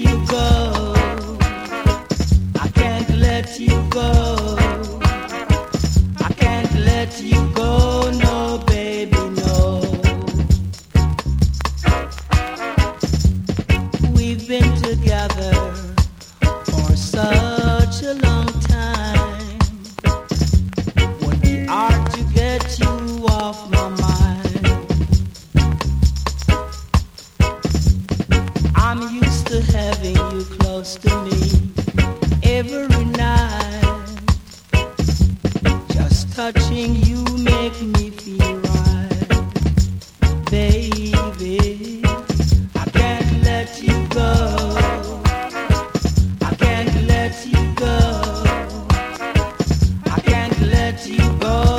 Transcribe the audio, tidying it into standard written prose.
you go. I can't let you go. I can't let you go, no, baby, no. We've been together for such a long time. Would be hard to get you off my mind. I'm used to having you close to me every night. Just touching you make me feel right, baby. I can't let you go. I can't let you go. I can't let you go.